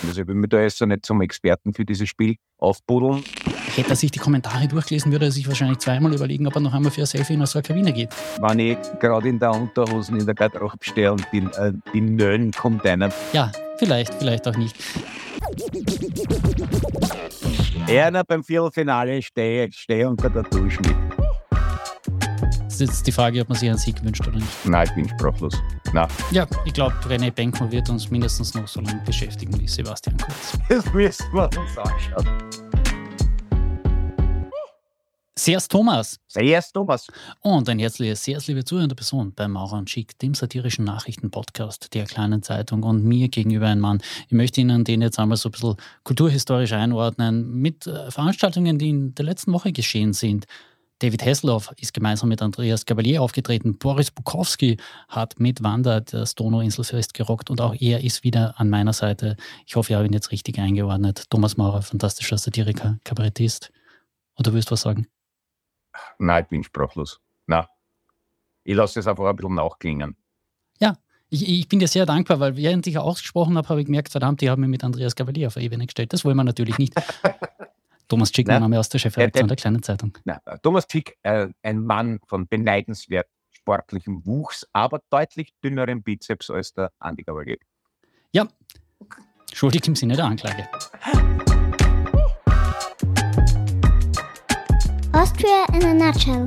Also ich will mich da jetzt so nicht zum Experten für dieses Spiel aufbuddeln. Hätte er sich die Kommentare durchgelesen, würde er sich wahrscheinlich zweimal überlegen, ob er noch einmal für ein Selfie in so eine Kabine geht. Wenn ich gerade in der Unterhosen in der Garderobe stehe und die Nöllen kommt einer. Ja, vielleicht auch nicht. Einer beim Viertelfinale stehe unter der Dusche mit. Das ist jetzt die Frage, ob man sich einen Sieg wünscht oder nicht. Nein, ich bin sprachlos. Nein. Ja, ich glaube, René Benkmann wird uns mindestens noch so lange beschäftigen wie Sebastian Kurz. Das müssen wir uns anschauen. Servus Thomas. Servus Thomas. Und ein herzliches, sehr liebe zuhörende Person bei Maurer und Schick, dem satirischen Nachrichtenpodcast der Kleinen Zeitung, und mir gegenüber ein Mann. Ich möchte Ihnen den jetzt einmal so ein bisschen kulturhistorisch einordnen mit Veranstaltungen, die in der letzten Woche geschehen sind. David Hasselhoff ist gemeinsam mit Andreas Gabalier aufgetreten. Boris Bukowski hat mit Wanda das Donauinselfest gerockt und auch er ist wieder an meiner Seite. Ich hoffe, ich habe ihn jetzt richtig eingeordnet. Thomas Maurer, fantastischer Satiriker, Kabarettist. Und du willst was sagen? Nein, ich bin sprachlos. Nein. Ich lasse es einfach ein bisschen nachklingen. Ja, ich bin dir sehr dankbar, weil während ich ausgesprochen habe, habe ich gemerkt, verdammt, die haben mich mit Andreas Gabalier auf eine Ebene gestellt. Das wollen wir natürlich nicht. Thomas Schick, mein Name aus der Chefredaktion der Kleinen Zeitung. Thomas Schick, ein Mann von beneidenswert sportlichem Wuchs, aber deutlich dünnerem Bizeps als der Andi Gabalier. Ja, schuldig im Sinne der Anklage. Austria in a nutshell.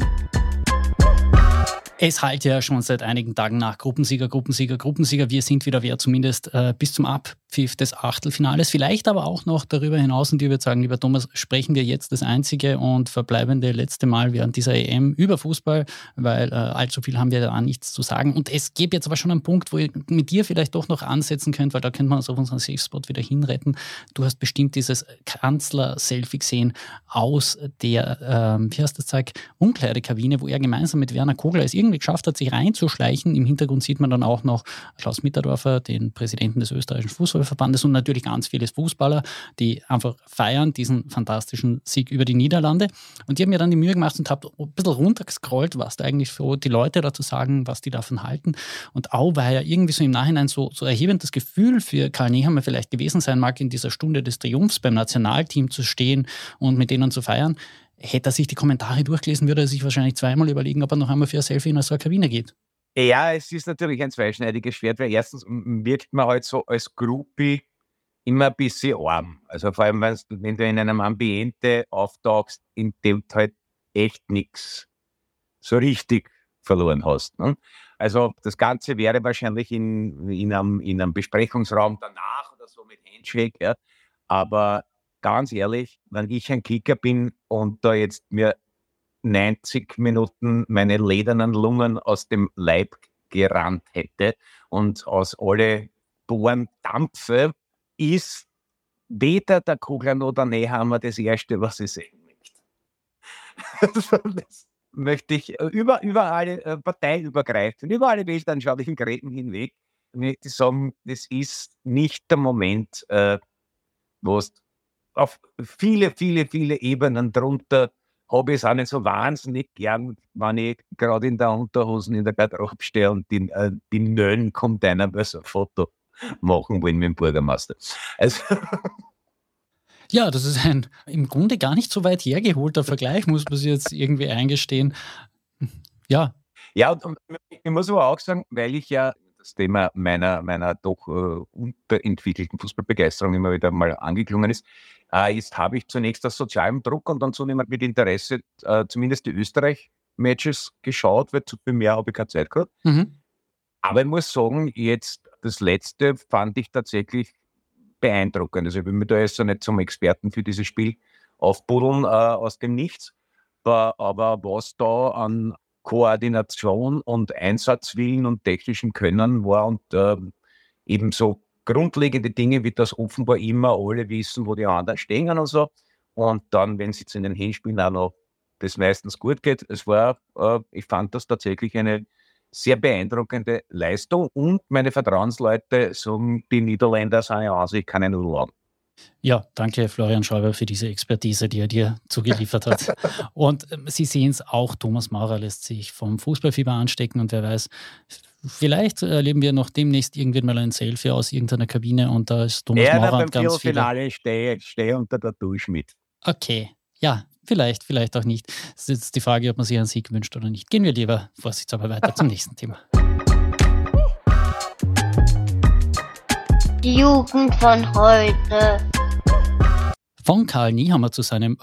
Es halt ja schon seit einigen Tagen nach Gruppensieger. Wir sind wieder wer, zumindest bis zum Abpfiff des Achtelfinales. Vielleicht aber auch noch darüber hinaus. Und ich würde sagen, lieber Thomas, sprechen wir jetzt das einzige und verbleibende letzte Mal während dieser EM über Fußball, weil allzu viel haben wir da nichts zu sagen. Und es gäbe jetzt aber schon einen Punkt, wo ihr mit dir vielleicht doch noch ansetzen könnt, weil da könnte man uns auf unseren Safe-Spot wieder hinretten. Du hast bestimmt dieses Kanzler-Selfie gesehen aus der, wie heißt das Zeug, Umkleidekabine, wo er gemeinsam mit Werner Kogler es irgendwie geschafft hat, sich reinzuschleichen. Im Hintergrund sieht man dann auch noch Klaus Mitterdorfer, den Präsidenten des österreichischen Fußballverbandes, und natürlich ganz viele Fußballer, die einfach feiern diesen fantastischen Sieg über die Niederlande. Und ich habe mir dann die Mühe gemacht und habe ein bisschen runtergescrollt, was da eigentlich so die Leute dazu sagen, was die davon halten. Und auweia, irgendwie so im Nachhinein so erhebendes Gefühl für Karl Nehammer vielleicht gewesen sein mag, in dieser Stunde des Triumphs beim Nationalteam zu stehen und mit denen zu feiern. Hätte er sich die Kommentare durchgelesen, würde er sich wahrscheinlich zweimal überlegen, ob er noch einmal für ein Selfie in so eine Kabine geht. Ja, es ist natürlich ein zweischneidiges Schwert, weil erstens wirkt man halt so als Groupie immer ein bisschen arm. Also vor allem, wenn du in einem Ambiente auftauchst, in dem du halt echt nichts so richtig verloren hast. Ne? Also das Ganze wäre wahrscheinlich in einem Besprechungsraum danach oder so mit Handshake, ja. Aber ganz ehrlich, wenn ich ein Kicker bin und da jetzt mir 90 Minuten meine ledernen Lungen aus dem Leib gerannt hätte und aus alle Poren dampfe, ist weder der Kogler noch der Nehammer das Erste, was ich sehen möchte. Das möchte ich über alle parteiübergreifend, über alle weltanschaulichen Gräben hinweg, möchte ich sagen, das ist nicht der Moment, wo es auf viele Ebenen drunter habe ich es auch nicht so wahnsinnig gern, wenn ich gerade in der Unterhosen in der Garderobe stehe und die Nöllen kommt einer, weil sie ein Foto machen wollen mit dem Bürgermeister. Also ja, das ist ein im Grunde gar nicht so weit hergeholter Vergleich, muss man sich jetzt irgendwie eingestehen. Ja. Ja, und ich muss aber auch sagen, weil ich ja das Thema meiner doch unterentwickelten Fußballbegeisterung immer wieder mal angeklungen ist, habe ich zunächst aus sozialem Druck und dann zunehmend mit Interesse zumindest die Österreich-Matches geschaut, weil zu viel mehr habe ich keine Zeit gehabt. Mhm. Aber ich muss sagen, jetzt das letzte fand ich tatsächlich beeindruckend. Also ich will mich da jetzt so nicht zum Experten für dieses Spiel aufbuddeln aus dem Nichts, aber was da an Koordination und Einsatzwillen und technischem Können war und eben so grundlegende Dinge, wie das offenbar immer alle wissen, wo die anderen stehen und so. Und dann, wenn es jetzt in den Hinspielen auch noch das meistens gut geht, ich fand das tatsächlich eine sehr beeindruckende Leistung und meine Vertrauensleute sagen, die Niederländer sind ja an sich keine Nudeln. Ja, danke Florian Schäuber für diese Expertise, die er dir zugeliefert hat. Und Sie sehen es auch, Thomas Maurer lässt sich vom Fußballfieber anstecken und wer weiß, vielleicht erleben wir noch demnächst irgendwann mal ein Selfie aus irgendeiner Kabine und da ist Thomas Maurer und ganz viele. Beim Viertelfinale stehe unter der Dusche mit. Okay, ja, vielleicht auch nicht. Das ist jetzt die Frage, ob man sich einen Sieg wünscht oder nicht. Gehen wir lieber vorsichtshalber weiter zum nächsten Thema. Die Jugend von heute. Von Karl Nehammer zu seinem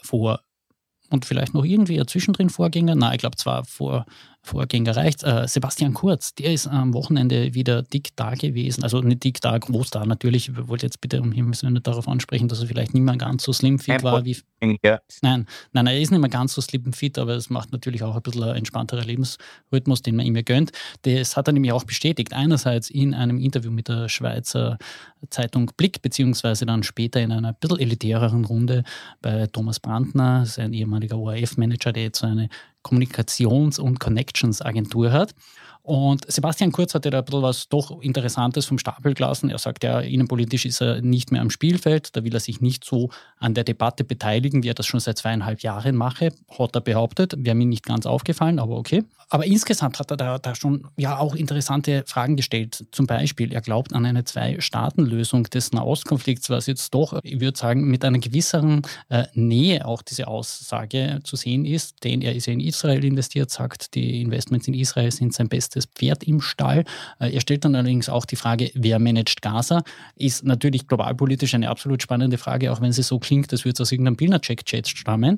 und vielleicht noch irgendwie ein zwischendrin Vorgänger. Nein, ich glaube zwar Vorgänger reicht. Sebastian Kurz, der ist am Wochenende wieder dick da gewesen. Also nicht dick da, groß da natürlich. Ich wollte jetzt bitte um Himmels Willen nicht darauf ansprechen, dass er vielleicht nicht mehr ganz so slim fit war wie. Ja. Nein, er ist nicht mehr ganz so slim fit, aber es macht natürlich auch ein bisschen ein entspannterer Lebensrhythmus, den man ihm gönnt. Das hat er nämlich auch bestätigt. Einerseits in einem Interview mit der Schweizer Zeitung Blick, beziehungsweise dann später in einer ein bisschen elitäreren Runde bei Thomas Brandner, sein ehemaliger ORF-Manager, der jetzt so eine Kommunikations- und Connections-Agentur hat. Und Sebastian Kurz hatte da ein bisschen was doch Interessantes vom Stapel gelassen. Er sagt ja, innenpolitisch ist er nicht mehr am Spielfeld, da will er sich nicht so an der Debatte beteiligen, wie er das schon seit 2,5 Jahren mache, hat er behauptet. Wäre mir nicht ganz aufgefallen, aber okay. Aber insgesamt hat er da schon ja auch interessante Fragen gestellt. Zum Beispiel, er glaubt an eine 2-Staaten-Lösung des Nahostkonflikts, was jetzt doch, ich würde sagen, mit einer gewisseren Nähe auch diese Aussage zu sehen ist, denn er ist ja in Israel investiert, sagt, die Investments in Israel sind sein bestes Pferd im Stall. Er stellt dann allerdings auch die Frage, wer managt Gaza? Ist natürlich globalpolitisch eine absolut spannende Frage, auch wenn sie so klingt, als würde es aus irgendeinem Pilnacek-Chat stammen.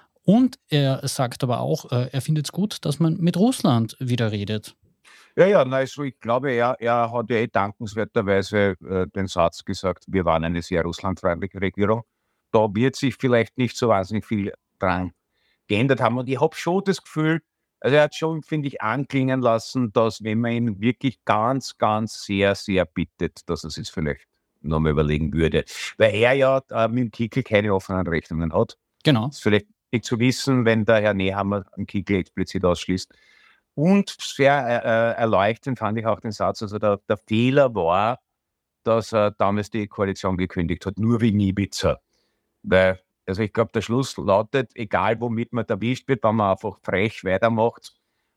Und er sagt aber auch, er findet es gut, dass man mit Russland wieder redet. Ja, also ich glaube, er hat ja dankenswerterweise den Satz gesagt, wir waren eine sehr russlandfreundliche Regierung. Da wird sich vielleicht nicht so wahnsinnig viel dran geändert haben. Und ich habe schon das Gefühl, also er hat schon, finde ich, anklingen lassen, dass wenn man ihn wirklich ganz, ganz sehr, sehr bittet, dass er es vielleicht nochmal überlegen würde. Weil er ja mit dem Kickl keine offenen Rechnungen hat. Genau. Das ist vielleicht nicht zu wissen, wenn der Herr Nehammer einen Kickl explizit ausschließt. Und sehr erleuchtend fand ich auch den Satz, also der Fehler war, dass er damals die Koalition gekündigt hat, nur wegen Ibiza. Weil, also ich glaube, der Schluss lautet, egal womit man erwischt wird, wenn man einfach frech weitermacht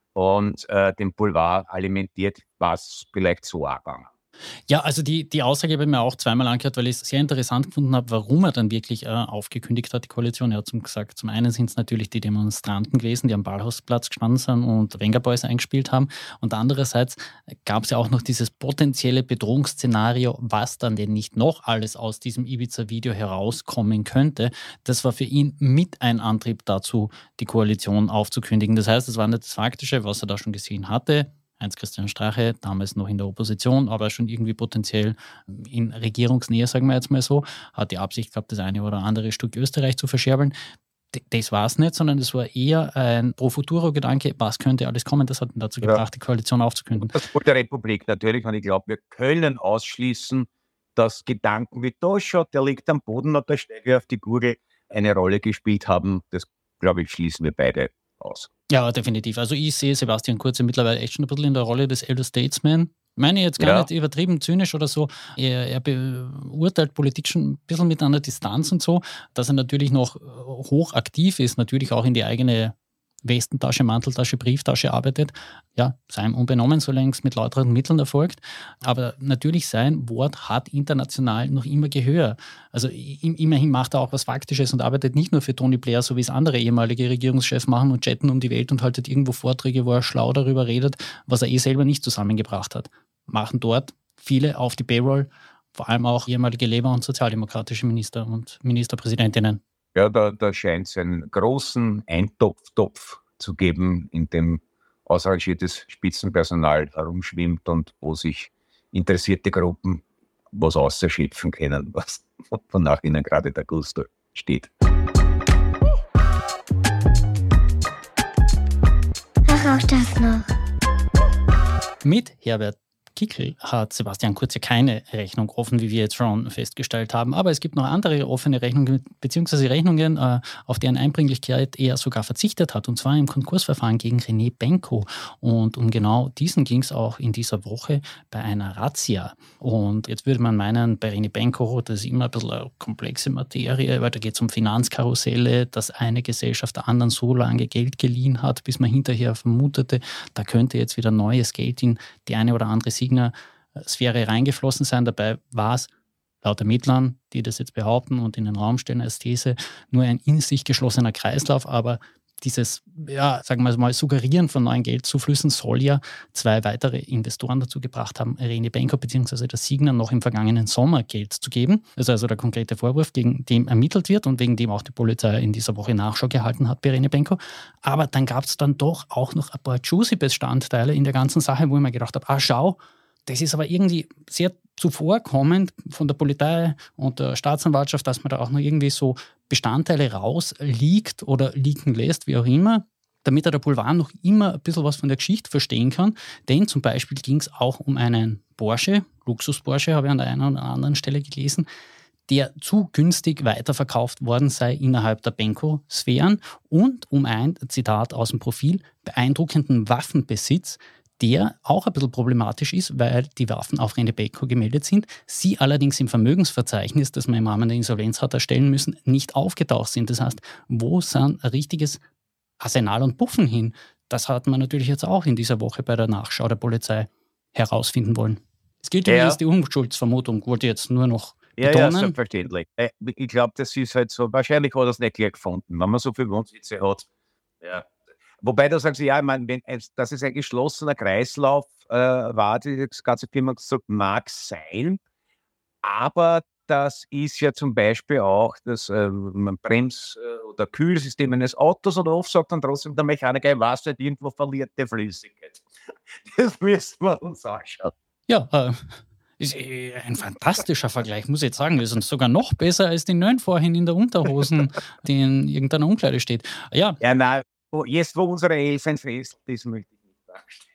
und den Boulevard alimentiert, war es vielleicht so angegangen. Ja, also die Aussage habe ich mir auch zweimal angehört, weil ich es sehr interessant gefunden habe, warum er dann wirklich aufgekündigt hat, die Koalition. Er hat gesagt, zum einen sind es natürlich die Demonstranten gewesen, die am Ballhausplatz gestanden sind und Venga Boys eingespielt haben. Und andererseits gab es ja auch noch dieses potenzielle Bedrohungsszenario, was dann denn nicht noch alles aus diesem Ibiza-Video herauskommen könnte. Das war für ihn mit ein Antrieb dazu, die Koalition aufzukündigen. Das heißt, es war nicht das Faktische, was er da schon gesehen hatte. Heinz-Christian Strache, damals noch in der Opposition, aber schon irgendwie potenziell in Regierungsnähe, sagen wir jetzt mal so, hat die Absicht gehabt, das eine oder andere Stück Österreich zu verscherbeln. Das war es nicht, sondern es war eher ein Pro-Futuro-Gedanke, was könnte alles kommen. Das hat ihn dazu gebracht, die Koalition aufzukündigen. Das wollte der Republik natürlich, und ich glaube, wir können ausschließen, dass Gedanken wie da schaut, der liegt am Boden und da steigt er auf die Gurgel, eine Rolle gespielt haben. Das, glaube ich, schließen wir beide aus. Ja, definitiv. Also ich sehe Sebastian Kurz mittlerweile echt schon ein bisschen in der Rolle des Elder Statesman. Ich meine jetzt gar nicht übertrieben zynisch oder so. Er beurteilt Politik schon ein bisschen mit einer Distanz und so, dass er natürlich noch hoch aktiv ist, natürlich auch in die eigene Westentasche, Manteltasche, Brieftasche arbeitet. Ja, seinem unbenommen, solange es mit lauteren Mitteln erfolgt. Aber natürlich sein Wort hat international noch immer Gehör. Also immerhin macht er auch was Faktisches und arbeitet nicht nur für Tony Blair, so wie es andere ehemalige Regierungschefs machen und chatten um die Welt und haltet irgendwo Vorträge, wo er schlau darüber redet, was er selber nicht zusammengebracht hat. Machen dort viele auf die Payroll, vor allem auch ehemalige Labour- und sozialdemokratische Minister und Ministerpräsidentinnen. Ja, da scheint es einen großen Eintopf zu geben, in dem ausrangiertes Spitzenpersonal herumschwimmt und wo sich interessierte Gruppen was ausschöpfen können, was wonach ihnen gerade der Gusto steht. Ach, auch das noch. Mit Herbert Kickel hat Sebastian Kurz ja keine Rechnung offen, wie wir jetzt schon festgestellt haben. Aber es gibt noch andere offene Rechnungen, beziehungsweise Rechnungen, auf deren Einbringlichkeit er sogar verzichtet hat. Und zwar im Konkursverfahren gegen René Benko. Und um genau diesen ging es auch in dieser Woche bei einer Razzia. Und jetzt würde man meinen, bei René Benko, das ist immer ein bisschen eine komplexe Materie, weil da geht es um Finanzkarusselle, dass eine Gesellschaft der anderen so lange Geld geliehen hat, bis man hinterher vermutete, da könnte jetzt wieder neues Geld in die eine oder andere Signa-Sphäre reingeflossen sein. Dabei war es laut Ermittlern, die das jetzt behaupten und in den Raum stellen als These, nur ein in sich geschlossener Kreislauf, aber dieses, sagen wir mal, Suggerieren von neuen Geldzuflüssen soll ja zwei weitere Investoren dazu gebracht haben, René Benko bzw. der Signa noch im vergangenen Sommer Geld zu geben. Das ist also der konkrete Vorwurf, gegen den ermittelt wird und wegen dem auch die Polizei in dieser Woche Nachschau gehalten hat bei René Benko. Aber dann gab es dann doch auch noch ein paar juicy Bestandteile in der ganzen Sache, wo ich mir gedacht habe, schau, das ist aber irgendwie sehr zuvorkommend von der Polizei und der Staatsanwaltschaft, dass man da auch noch irgendwie so Bestandteile rausliegt oder liegen lässt, wie auch immer, damit der Boulevard noch immer ein bisschen was von der Geschichte verstehen kann. Denn zum Beispiel ging es auch um einen Porsche, Luxus-Porsche, habe ich an der einen oder anderen Stelle gelesen, der zu günstig weiterverkauft worden sei innerhalb der Benko-Sphären und um ein, Zitat aus dem Profil, beeindruckenden Waffenbesitz, der auch ein bisschen problematisch ist, weil die Waffen auf René Benko gemeldet sind, sie allerdings im Vermögensverzeichnis, das man im Rahmen der Insolvenz hat erstellen müssen, nicht aufgetaucht sind. Das heißt, wo sind ein richtiges Arsenal und Puffen hin? Das hat man natürlich jetzt auch in dieser Woche bei der Nachschau der Polizei herausfinden wollen. Es gilt übrigens die Unschuldsvermutung, wollte jetzt nur noch betonen. Ja, selbstverständlich. Ich glaube, das ist halt so, wahrscheinlich hat er es nicht gleich gefunden, wenn man so viel Wohnsitze hat. Ja. Wobei du sagst, ja, ich meine, dass es ein geschlossener Kreislauf war, das ganze Firma gesagt, mag sein, aber das ist ja zum Beispiel auch das Brems- oder Kühlsystem eines Autos oder oft sagt dann trotzdem der Mechaniker, ich weiß nicht, irgendwo verliert die Flüssigkeit. Das müssen wir uns anschauen. Ja, ist ein fantastischer Vergleich, muss ich jetzt sagen. Das ist sogar noch besser als die Neuen vorhin in der Unterhosen, die in irgendeiner Umkleide steht. Ja, nein. Jetzt, wo unsere Elfen fest ist, möchte ich nicht darstellen.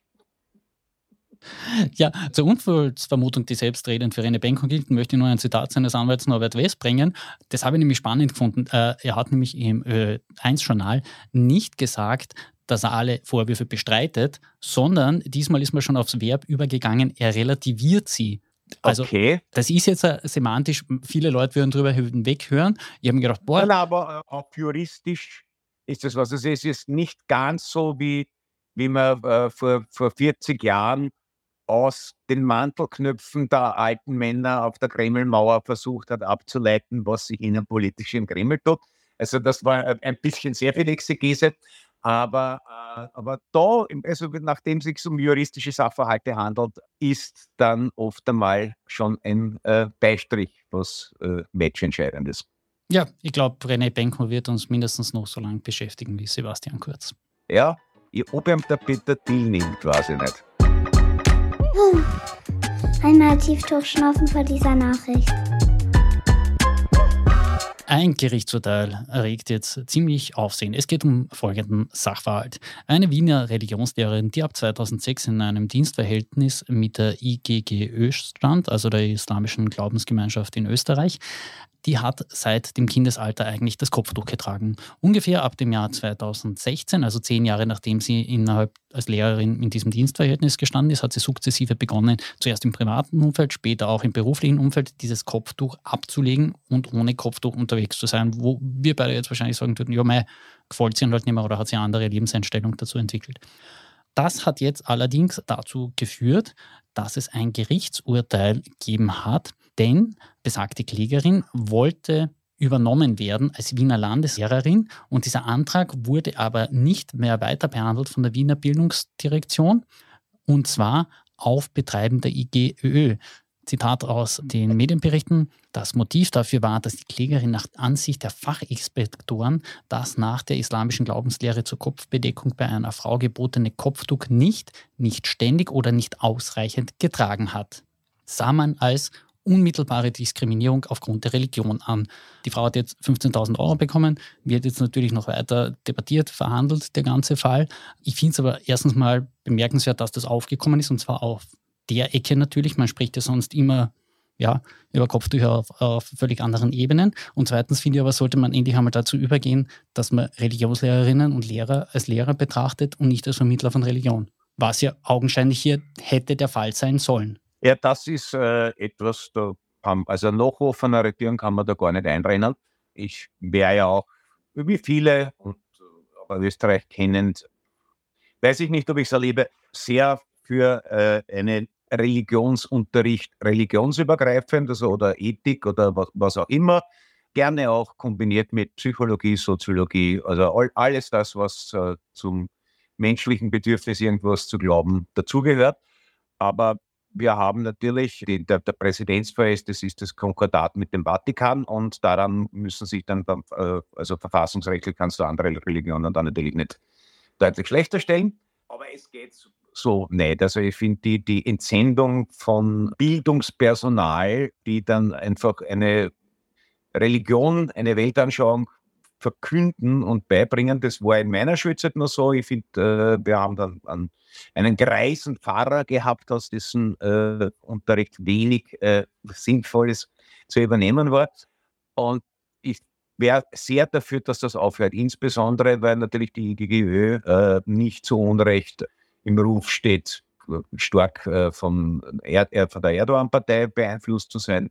Ja, zur Unschuldsvermutung, die selbstredend für René Benko gilt, möchte ich nur ein Zitat seines Anwalts Norbert West bringen. Das habe ich nämlich spannend gefunden. Er hat nämlich im Ö1-Journal nicht gesagt, dass er alle Vorwürfe bestreitet, sondern diesmal ist man schon aufs Verb übergegangen, er relativiert sie. Also, okay. Das ist jetzt semantisch, viele Leute würden drüber weghören. Ich habe mir gedacht, Nein, aber auch juristisch ist das was. Also es ist nicht ganz so, wie man vor 40 Jahren aus den Mantelknöpfen der alten Männer auf der Kremlmauer versucht hat abzuleiten, was sich innenpolitisch im Kreml tut. Also das war ein bisschen sehr viel Exegese. Aber da, also nachdem es sich um juristische Sachverhalte handelt, ist dann oft einmal schon ein Beistrich was Matchentscheidendes. Ja, ich glaube, René Benko wird uns mindestens noch so lange beschäftigen wie Sebastian Kurz. Ja, ob ihm der Peter Thiel nimmt, weiß ich nicht. Einmal tief durchschnaufen vor dieser Nachricht. Ein Gerichtsurteil erregt jetzt ziemlich Aufsehen. Es geht um folgenden Sachverhalt. Eine Wiener Religionslehrerin, die ab 2006 in einem Dienstverhältnis mit der IGGÖ stand, also der Islamischen Glaubensgemeinschaft in Österreich, die hat seit dem Kindesalter eigentlich das Kopftuch getragen. Ungefähr ab dem Jahr 2016, also 10 Jahre nachdem sie als Lehrerin in diesem Dienstverhältnis gestanden ist, hat sie sukzessive begonnen, zuerst im privaten Umfeld, später auch im beruflichen Umfeld, dieses Kopftuch abzulegen und ohne Kopftuch unterwegs zu sein, wo wir beide jetzt wahrscheinlich sagen würden, ja, gefällt sie halt nicht mehr oder hat sie eine andere Lebenseinstellung dazu entwickelt. Das hat jetzt allerdings dazu geführt, dass es ein Gerichtsurteil gegeben hat, denn besagte Klägerin wollte übernommen werden als Wiener Landeslehrerin und dieser Antrag wurde aber nicht mehr weiter behandelt von der Wiener Bildungsdirektion und zwar auf Betreiben der IGÖ. Zitat aus den Medienberichten: Das Motiv dafür war, dass die Klägerin nach Ansicht der Fachexpertoren das nach der islamischen Glaubenslehre zur Kopfbedeckung bei einer Frau gebotene Kopftuch nicht ständig oder nicht ausreichend getragen hat. Sah man als unmittelbare Diskriminierung aufgrund der Religion an. Die Frau hat jetzt 15.000 Euro bekommen, wird jetzt natürlich noch weiter debattiert, verhandelt, der ganze Fall. Ich finde es aber erstens mal bemerkenswert, dass das aufgekommen ist und zwar auf der Ecke natürlich. Man spricht ja sonst immer über Kopftücher auf völlig anderen Ebenen. Und zweitens finde ich aber, sollte man endlich einmal dazu übergehen, dass man Religionslehrerinnen und Lehrer als Lehrer betrachtet und nicht als Vermittler von Religion. Was ja augenscheinlich hier hätte der Fall sein sollen. Ja, das ist etwas, also ein Nachwurf von der Regierung kann man da gar nicht einrennen. Ich wäre ja auch, wie viele, aber Österreich kennend, weiß ich nicht, ob ich es erlebe, sehr für einen Religionsunterricht, religionsübergreifend, also oder Ethik oder was auch immer, gerne auch kombiniert mit Psychologie, Soziologie, also alles das, was zum menschlichen Bedürfnis, irgendwas zu glauben, dazugehört. Aber wir haben natürlich, der Präzedenzfall das ist das Konkordat mit dem Vatikan und daran müssen sich dann, also verfassungsrechtlich kannst du andere Religionen dann natürlich nicht deutlich schlechter stellen. Aber es geht so nicht. Also ich finde die Entsendung von Bildungspersonal, die dann einfach eine Religion, eine Weltanschauung verkünden und beibringen, das war in meiner Schulzeit noch so. Ich finde, wir haben dann einen greisen Pfarrer gehabt, aus dessen Unterricht wenig Sinnvolles zu übernehmen war. Und ich wäre sehr dafür, dass das aufhört. Insbesondere, weil natürlich die IGGÖ nicht zu Unrecht im Ruf steht, stark von der Erdogan-Partei beeinflusst zu sein.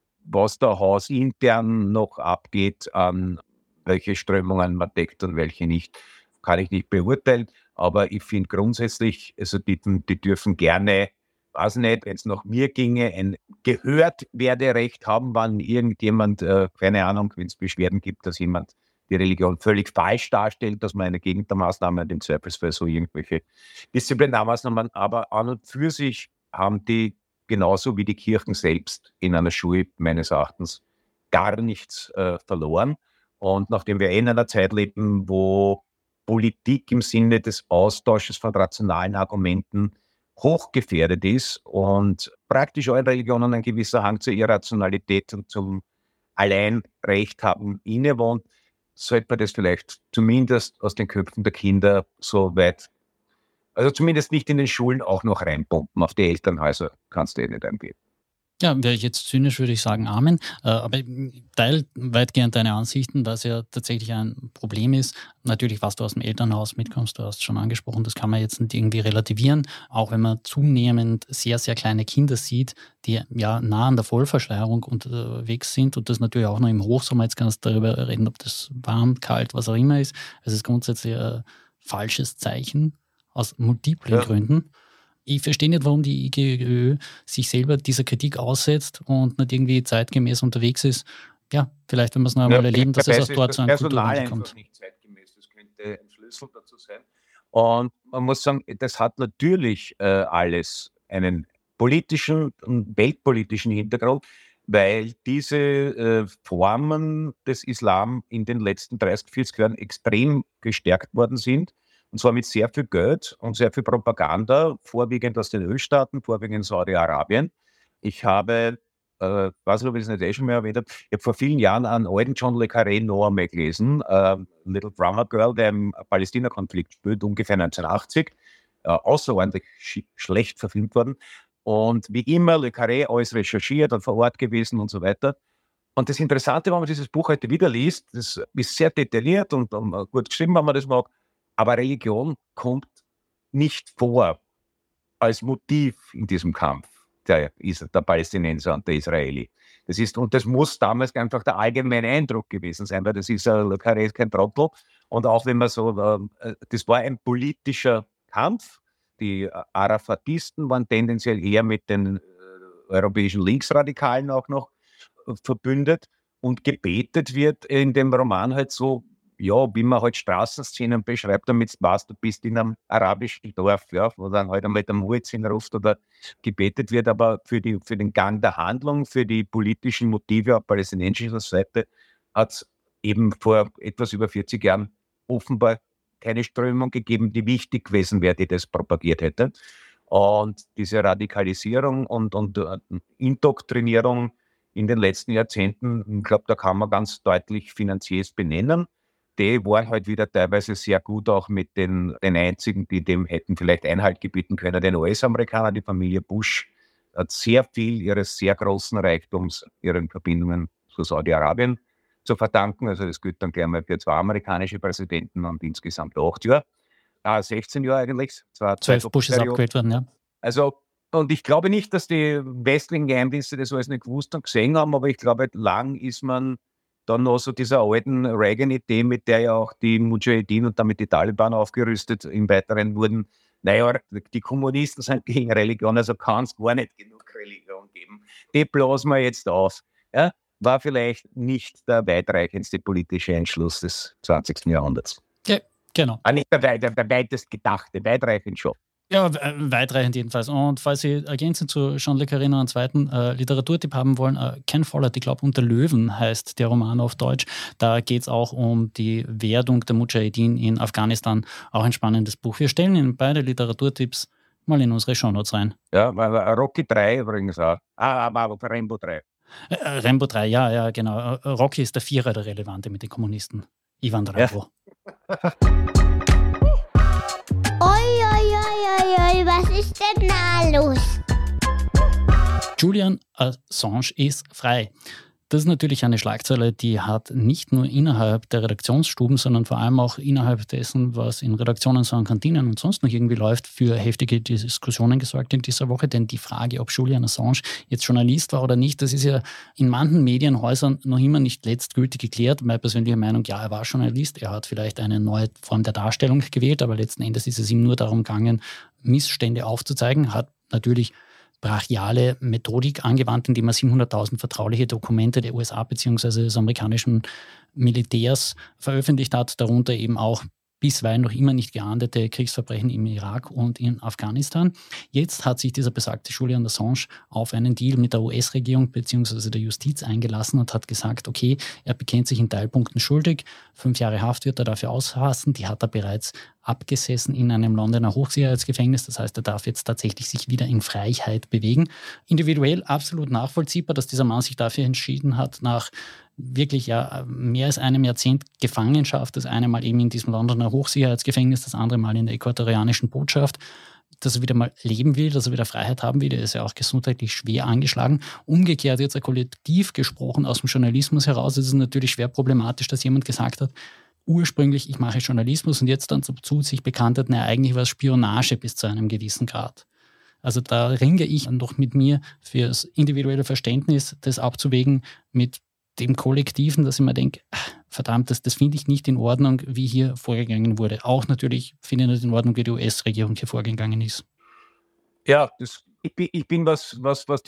Was da hausintern noch abgeht, an welche Strömungen man deckt und welche nicht, kann ich nicht beurteilen. Aber ich finde grundsätzlich, also die dürfen gerne, weiß nicht, wenn es nach mir ginge, ein Gehört-Werderecht haben, wann irgendjemand, keine Ahnung, wenn es Beschwerden gibt, dass jemand die Religion völlig falsch darstellt, dass man eine Gegenmaßnahme, im Zweifelsfall so irgendwelche Disziplinarmaßnahmen, aber an und für sich haben die genauso wie die Kirchen selbst in einer Schule meines Erachtens gar nichts verloren. Und nachdem wir in einer Zeit leben, wo Politik im Sinne des Austausches von rationalen Argumenten hochgefährdet ist und praktisch alle Religionen ein gewisser Hang zur Irrationalität und zum Alleinrecht haben innewohnt, sollte man das vielleicht zumindest aus den Köpfen der Kinder so weit, also zumindest nicht in den Schulen auch noch reinpumpen. Auf die Elternhäuser kannst du nicht eingehen. Ja, wäre ich jetzt zynisch, würde ich sagen Amen. Aber ich teile weitgehend deine Ansichten, was ja tatsächlich ein Problem ist. Natürlich, was du aus dem Elternhaus mitkommst, du hast es schon angesprochen, das kann man jetzt nicht irgendwie relativieren. Auch wenn man zunehmend sehr, sehr kleine Kinder sieht, die ja nah an der Vollverschleierung unterwegs sind und das natürlich auch noch im Hochsommer. Jetzt kannst du darüber reden, ob das warm, kalt, was auch immer ist. Es ist grundsätzlich ein falsches Zeichen aus multiplen Gründen. Ich verstehe nicht, warum die IGÖ sich selber dieser Kritik aussetzt und nicht irgendwie zeitgemäß unterwegs ist. Ja, vielleicht, wenn wir es noch einmal erleben, dass es auch dort zu einem Kulturwandel kommt. Das nicht zeitgemäß. Das könnte ein Schlüssel dazu sein. Und man muss sagen, das hat natürlich alles einen politischen und weltpolitischen Hintergrund, weil diese Formen des Islam in den letzten 30, 40 Jahren extrem gestärkt worden sind. Und zwar mit sehr viel Geld und sehr viel Propaganda, vorwiegend aus den Ölstaaten, vorwiegend Saudi-Arabien. Ich habe, weiß nicht, ob ich es nicht schon mehr erwähnt habe, ich habe vor vielen Jahren einen alten John le Carré noch einmal gelesen, Little Drummer Girl, der im Palästina-Konflikt spielt, ungefähr 1980, außerordentlich schlecht verfilmt worden. Und wie immer, le Carré, alles recherchiert und vor Ort gewesen und so weiter. Und das Interessante, wenn man dieses Buch heute wieder liest, das ist sehr detailliert und gut geschrieben, wenn man das mag, aber Religion kommt nicht vor als Motiv in diesem Kampf der Palästinenser und der Israeli. Und das muss damals einfach der allgemeine Eindruck gewesen sein, weil das ist Le Carré kein Trottel. Und auch wenn man so, das war ein politischer Kampf. Die Arafatisten waren tendenziell eher mit den europäischen Linksradikalen auch noch verbündet. Und gebetet wird in dem Roman halt so, ja, wie man halt Straßenszenen beschreibt, damit du weißt, du bist in einem arabischen Dorf, ja, wo dann halt einmal der Muezzin ruft oder gebetet wird, aber für den Gang der Handlung, für die politischen Motive auf palästinensischer Seite hat es eben vor etwas über 40 Jahren offenbar keine Strömung gegeben, die wichtig gewesen wäre, die das propagiert hätte. Und diese Radikalisierung und Indoktrinierung in den letzten Jahrzehnten, ich glaube, da kann man ganz deutlich Finanziers benennen. die waren halt wieder teilweise sehr gut auch mit den einzigen, die dem hätten vielleicht Einhalt gebieten können. Den US-Amerikaner, die Familie Bush, hat sehr viel ihres sehr großen Reichtums, ihren Verbindungen zu Saudi-Arabien zu verdanken. Also das gilt dann gleich mal für 2 amerikanische Präsidenten und insgesamt 8 Jahre. 16 Jahre eigentlich. 12 Bush ist abgewählt worden, ja. Also, und ich glaube nicht, dass die westlichen Geheimdienste das alles nicht gewusst und gesehen haben, aber ich glaube, lang ist man dann noch so dieser alten Reagan-Idee, mit der ja auch die Mujahedin und damit die Taliban aufgerüstet im Weiteren wurden. Naja, die Kommunisten sind gegen Religion, also kann es gar nicht genug Religion geben. Die blasen wir jetzt aus. Ja? War vielleicht nicht der weitreichendste politische Entschluss des 20. Jahrhunderts. Ja, genau. Nicht der weitest gedachte, weitreichend schon. Ja, weitreichend jedenfalls. Und falls Sie ergänzend zu Jean Le Carré noch einen zweiten Literaturtipp haben wollen, Ken Follett, ich glaube Unter Löwen heißt der Roman auf Deutsch. Da geht es auch um die Werdung der Mujahedin in Afghanistan. Auch ein spannendes Buch. Wir stellen Ihnen beide Literaturtipps mal in unsere Shownotes rein. Ja, Rocky 3 übrigens auch. Aber Rambo 3. Rambo 3, ja, genau. Rocky ist der Vierer, der Relevante mit den Kommunisten. Ivan Drago. Ja. Oi, was ist denn da los? Julian Assange ist frei. Das ist natürlich eine Schlagzeile, die hat nicht nur innerhalb der Redaktionsstuben, sondern vor allem auch innerhalb dessen, was in Redaktionen, so an Kantinen und sonst noch irgendwie läuft, für heftige Diskussionen gesorgt in dieser Woche. Denn die Frage, ob Julian Assange jetzt Journalist war oder nicht, das ist ja in manchen Medienhäusern noch immer nicht letztgültig geklärt. Meine persönliche Meinung, ja, er war Journalist, er hat vielleicht eine neue Form der Darstellung gewählt, aber letzten Endes ist es ihm nur darum gegangen, Missstände aufzuzeigen, hat natürlich brachiale Methodik angewandt, indem er 700.000 vertrauliche Dokumente der USA bzw. des amerikanischen Militärs veröffentlicht hat, darunter eben auch bisweilen noch immer nicht geahndete Kriegsverbrechen im Irak und in Afghanistan. Jetzt hat sich dieser besagte Julian Assange auf einen Deal mit der US-Regierung bzw. der Justiz eingelassen und hat gesagt, okay, er bekennt sich in Teilpunkten schuldig, 5 Jahre Haft wird er dafür ausfassen, die hat er bereits abgesessen in einem Londoner Hochsicherheitsgefängnis, das heißt, er darf jetzt tatsächlich sich wieder in Freiheit bewegen. Individuell absolut nachvollziehbar, dass dieser Mann sich dafür entschieden hat, nach wirklich mehr als einem Jahrzehnt Gefangenschaft, das eine Mal eben in diesem Londoner Hochsicherheitsgefängnis, das andere Mal in der äquatorianischen Botschaft, dass er wieder mal leben will, dass er wieder Freiheit haben will. Er ist ja auch gesundheitlich schwer angeschlagen. Umgekehrt jetzt kollektiv gesprochen aus dem Journalismus heraus, ist es natürlich schwer problematisch, dass jemand gesagt hat, ursprünglich, ich mache Journalismus und jetzt dann zu sich bekannt hat, eigentlich war es Spionage bis zu einem gewissen Grad. Also da ringe ich noch mit mir für das individuelle Verständnis, das abzuwägen mit dem Kollektiven, dass ich mir denke, verdammt, das finde ich nicht in Ordnung, wie hier vorgegangen wurde. Auch natürlich finde ich nicht in Ordnung, wie die US-Regierung hier vorgegangen ist. Ja, ich bin, was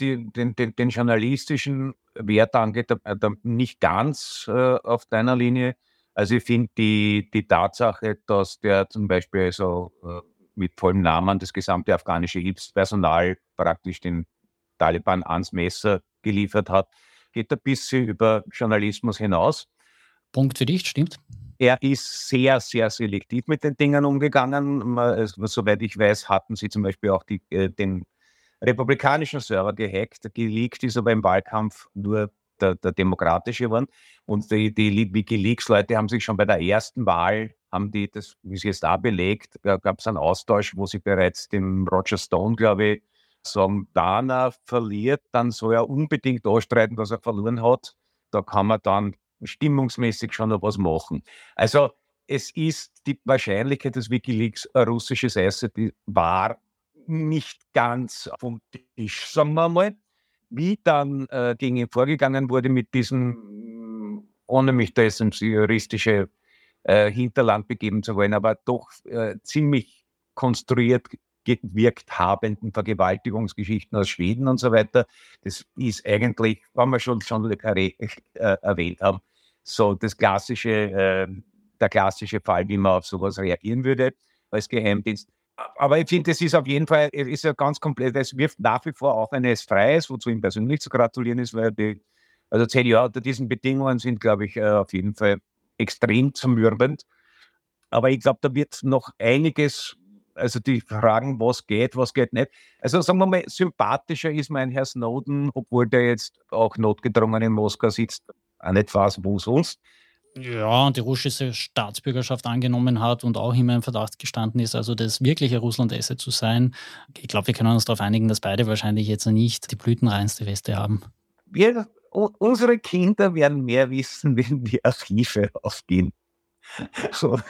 den journalistischen Wert angeht, nicht ganz auf deiner Linie. Also ich finde die Tatsache, dass der zum Beispiel so mit vollem Namen das gesamte afghanische Hilfspersonal praktisch den Taliban ans Messer geliefert hat, geht ein bisschen über Journalismus hinaus. Punkt für dich, stimmt. Er ist sehr, sehr selektiv mit den Dingen umgegangen. Soweit ich weiß, hatten sie zum Beispiel auch den republikanischen Server gehackt. Geleakt ist aber im Wahlkampf nur der demokratische geworden. Und die WikiLeaks-Leute haben sich schon bei der ersten Wahl, haben die das, wie sie jetzt da belegt, gab es einen Austausch, wo sie bereits dem Roger Stone, glaube ich, sagen, wenn er verliert, dann soll er unbedingt anstreiten, dass er verloren hat. Da kann man dann stimmungsmäßig schon noch was machen. Also es ist die Wahrscheinlichkeit, dass WikiLeaks ein russisches Asset war, nicht ganz vom Tisch, sagen wir mal. Wie dann gegen ihn vorgegangen wurde mit diesem, ohne mich da jetzt ins juristische Hinterland begeben zu wollen, aber doch ziemlich konstruiert gewirkt habenden Vergewaltigungsgeschichten aus Schweden und so weiter. Das ist eigentlich, wenn wir schon Le Carré erwähnt haben, so der klassische Fall, wie man auf sowas reagieren würde als Geheimdienst. Aber ich finde, es ist auf jeden Fall, es ist ja ganz komplett, es wirft nach wie vor auch eines Freies, wozu ihm persönlich zu gratulieren ist, weil 10 Jahre unter diesen Bedingungen sind, glaube ich, auf jeden Fall extrem zermürbend. Aber ich glaube, da wird noch einiges, also die Fragen, was geht nicht. Also sagen wir mal, sympathischer ist mein Herr Snowden, obwohl der jetzt auch notgedrungen in Moskau sitzt, auch nicht weiß, wo sonst. Ja, und die russische Staatsbürgerschaft angenommen hat und auch immer im Verdacht gestanden ist, also das wirkliche Russland-Esse zu sein. Ich glaube, wir können uns darauf einigen, dass beide wahrscheinlich jetzt nicht die blütenreinste Weste haben. Unsere Kinder werden mehr wissen, wenn die Archive aufgehen. So.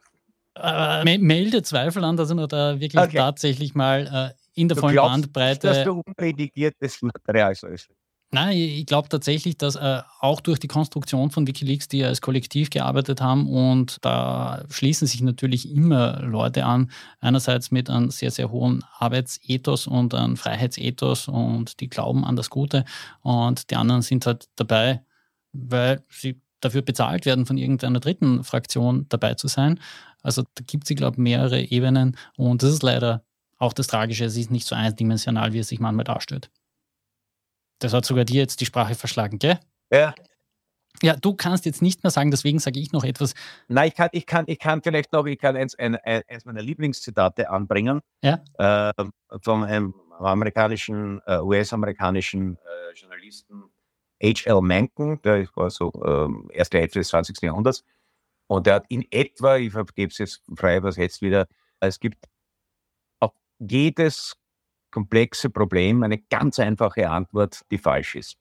Melde Zweifel an, dass er da wirklich tatsächlich mal in der vollen Bandbreite... Dass du unredigiertes Material sollst. Nein, ich glaube tatsächlich, dass auch durch die Konstruktion von WikiLeaks, die als Kollektiv gearbeitet haben, und da schließen sich natürlich immer Leute an, einerseits mit einem sehr, sehr hohen Arbeitsethos und einem Freiheitsethos und die glauben an das Gute, und die anderen sind halt dabei, weil sie dafür bezahlt werden, von irgendeiner dritten Fraktion dabei zu sein. Also da gibt es, ich glaube, mehrere Ebenen, und das ist leider auch das Tragische, es ist nicht so eindimensional, wie es sich manchmal darstellt. Das hat sogar dir jetzt die Sprache verschlagen, gell? Ja. Ja, du kannst jetzt nicht mehr sagen, deswegen sage ich noch etwas. Nein, ich kann vielleicht noch, eins meiner Lieblingszitate anbringen. Ja? Von einem US-amerikanischen Journalisten H.L. Mencken, der war so erste Hälfte des 20. Jahrhunderts. Und der hat in etwa, ich gebe es jetzt frei übersetzt wieder, es gibt auf jedes komplexe Problem eine ganz einfache Antwort, die falsch ist.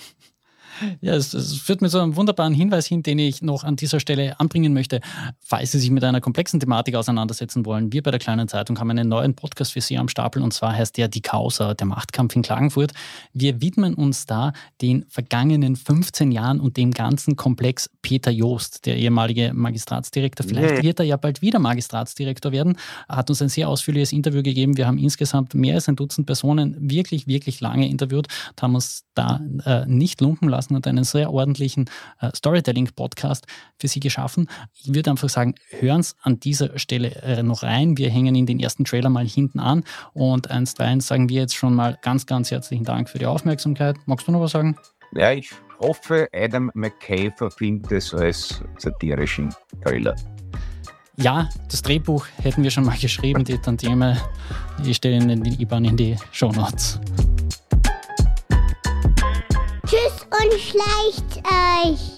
Ja, es führt mir zu einem wunderbaren Hinweis hin, den ich noch an dieser Stelle anbringen möchte. Falls Sie sich mit einer komplexen Thematik auseinandersetzen wollen, wir bei der Kleinen Zeitung haben einen neuen Podcast für Sie am Stapel, und zwar heißt der Die Causa, der Machtkampf in Klagenfurt. Wir widmen uns da den vergangenen 15 Jahren und dem ganzen Komplex Peter Joost, der ehemalige Magistratsdirektor. Vielleicht wird er ja bald wieder Magistratsdirektor werden. Er hat uns ein sehr ausführliches Interview gegeben. Wir haben insgesamt mehr als ein Dutzend Personen wirklich, wirklich lange interviewt und haben uns da nicht lumpen lassen und einen sehr ordentlichen Storytelling-Podcast für Sie geschaffen. Ich würde einfach sagen, hören Sie an dieser Stelle noch rein. Wir hängen in den ersten Trailer mal hinten an, und einstweilen sagen wir jetzt schon mal ganz, ganz herzlichen Dank für die Aufmerksamkeit. Magst du noch was sagen? Ja, ich hoffe, Adam McKay verfilmt es als satirischen Trailer. Ja, das Drehbuch hätten wir schon mal geschrieben, die Tantieme. Ich stelle Ihnen den IBAN in die Shownotes. Tschüss und schleicht euch.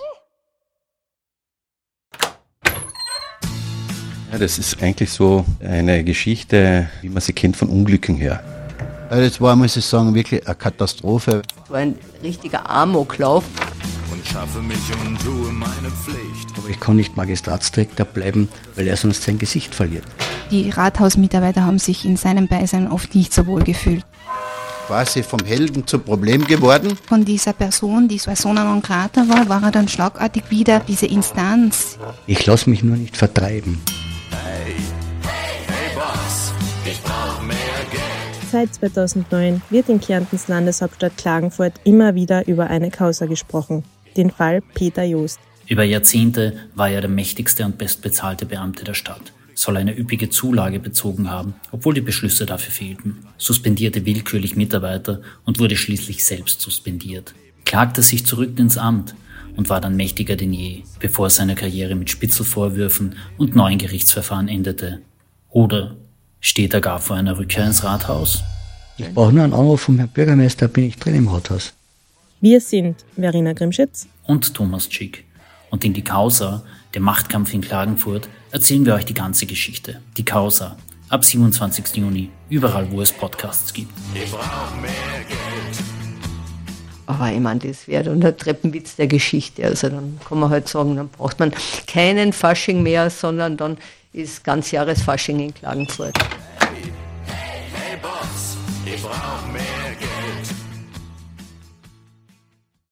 Ja, das ist eigentlich so eine Geschichte, wie man sie kennt von Unglücken her. Das war, muss ich sagen, wirklich eine Katastrophe. Es war ein richtiger Amoklauf. Und schaffe mich und tue meine Pflicht. Aber ich kann nicht Magistratsdirektor bleiben, weil er sonst sein Gesicht verliert. Die Rathausmitarbeiter haben sich in seinem Beisein oft nicht so wohl gefühlt. Quasi vom Helden zum Problem geworden. Von dieser Person, die persona non grata war er dann schlagartig wieder diese Instanz. Ich lasse mich nur nicht vertreiben. Hey Boss, ich brauch mehr Geld. Seit 2009 wird in Kärntens Landeshauptstadt Klagenfurt immer wieder über eine Causa gesprochen, den Fall Peter Joost. Über Jahrzehnte war er der mächtigste und bestbezahlte Beamte der Stadt, soll eine üppige Zulage bezogen haben, obwohl die Beschlüsse dafür fehlten, suspendierte willkürlich Mitarbeiter und wurde schließlich selbst suspendiert, klagte sich zurück ins Amt und war dann mächtiger denn je, bevor seine Karriere mit Spitzelvorwürfen und neuen Gerichtsverfahren endete. Oder steht er gar vor einer Rückkehr ins Rathaus? Ich brauche nur einen Anruf vom Herrn Bürgermeister, bin ich drin im Rathaus. Wir sind Verena Grimschitz und Thomas Schick. Und in Die Causa, der Machtkampf in Klagenfurt, erzählen wir euch die ganze Geschichte. Die Causa, ab 27. Juni, überall, wo es Podcasts gibt. Ich brauch mehr Geld. Aber ich meine, das wäre dann der Treppenwitz der Geschichte. Also dann kann man halt sagen, dann braucht man keinen Fasching mehr, sondern dann ist Ganzjahresfasching in Klagenfurt. Hey Boss, ich brauch mehr